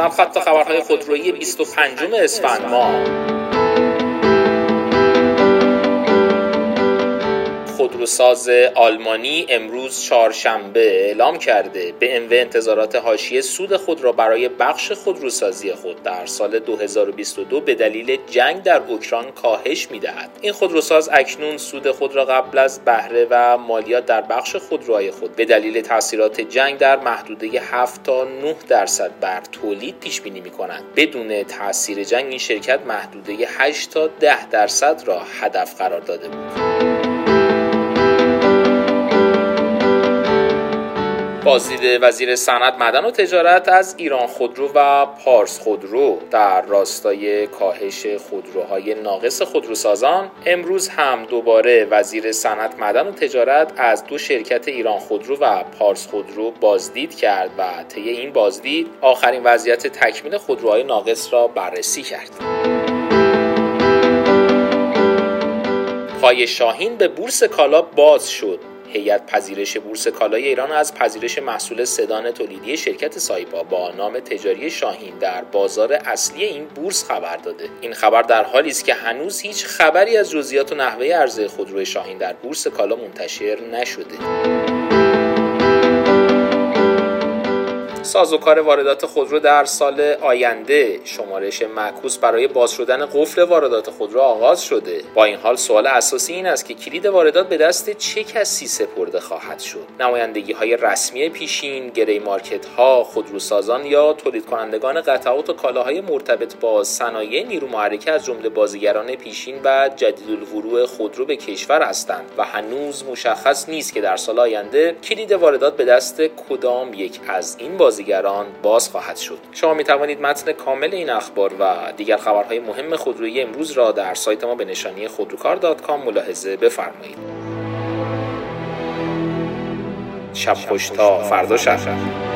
سرخط خبرهای خودرویی 25 اسفند ماه. خودروساز آلمانی امروز چهارشنبه اعلام کرده BMW انتظارات حاشیه سود خود را برای بخش خودروسازی خود در سال 2022 به دلیل جنگ در اوکراین کاهش می‌دهد. این خودروساز اکنون سود خود را قبل از بهره و مالیات در بخش خودروهای خود به دلیل تاثیرات جنگ در محدوده 7 تا 9% بر تولید پیش بینی می‌کند. بدون تاثیر جنگ این شرکت محدوده 8 تا 10% را هدف قرار داده بود. بازدید وزیر صنعت، معدن و تجارت از ایران خودرو و پارس خودرو در راستای کاهش خودروهای ناقص خودروسازان، امروز هم دوباره وزیر صنعت، معدن و تجارت از دو شرکت ایران خودرو و پارس خودرو بازدید کرد و طی این بازدید آخرین وضعیت تکمیل خودروهای ناقص را بررسی کرد. پای شاهین به بورس کالا باز شد. هیئت پذیرش بورس کالای ایران از پذیرش محصول سدان تولیدی شرکت سایپا با نام تجاری شاهین در بازار اصلی این بورس خبر داده. این خبر در حالی است که هنوز هیچ خبری از جزئیات و نحوه عرضه خودروی شاهین در بورس کالا منتشر نشده. سازوکار واردات خودرو در سال آینده، شمارش معکوس برای باز شدن قفل واردات خودرو آغاز شده. با این حال سوال اساسی این است که کلید واردات به دست چه کسی سپرده خواهد شد؟ نمایندگی‌های رسمی پیشین، گری مارکت‌ها، خودروسازان یا تولید کنندگان قطعات و کالاهای مرتبط با صنایع نیرو محرکه از جمله بازیگران پیشین و جدیدالوروع خودرو به کشور هستند و هنوز مشخص نیست که در سال آینده کلید واردات به دست کدام یک از این بازیگران باز خواهد شد. شما می توانید متن کامل این اخبار و دیگر خبرهای مهم خودرویی امروز را در سایت ما به نشانی خودروکار.com ملاحظه بفرمایید. شب خوش تا فردا شب.